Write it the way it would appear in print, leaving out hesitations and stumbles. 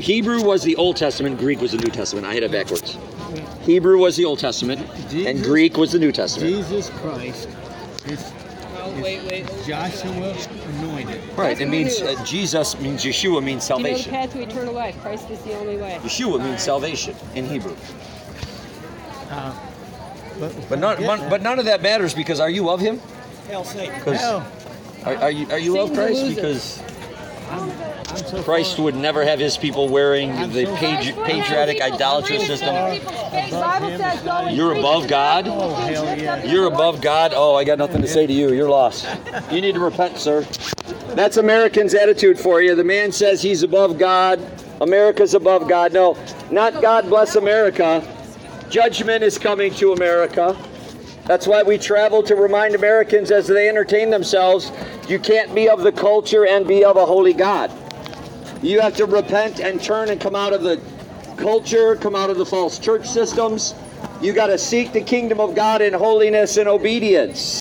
Hebrew was the Old Testament, Greek was the New Testament. I had it backwards. Hebrew was the Old Testament, and Greek was the New Testament. Jesus Christ is Joshua anointed. Right, it means Jesus means Yeshua means You know the salvation. path to eternal life. Christ is the only way. Yeshua means salvation in Hebrew. But But none of that matters because are you of Him? hell, Satan. 'Cause- Hell. Are you of Satan's a Christ? loser. Because I'm so Christ far would never have His people wearing the Christ would patriotic have people idolatrous breathe system. in people's face. The Bible says, "Go and You're preach above the God? gospel Oh, to the hell church yeah. of the You're Lord." above God. Oh, I got nothing to say to you. You're lost. You need to repent, sir. That's Americans' attitude for you. The man says he's above God. America's above God. No, not God bless America. Judgment is coming to America. That's why we travel to remind Americans as they entertain themselves, you can't be of the culture and be of a holy God. You have to repent and turn and come out of the culture, come out of the false church systems. You got to seek the kingdom of God in holiness and obedience.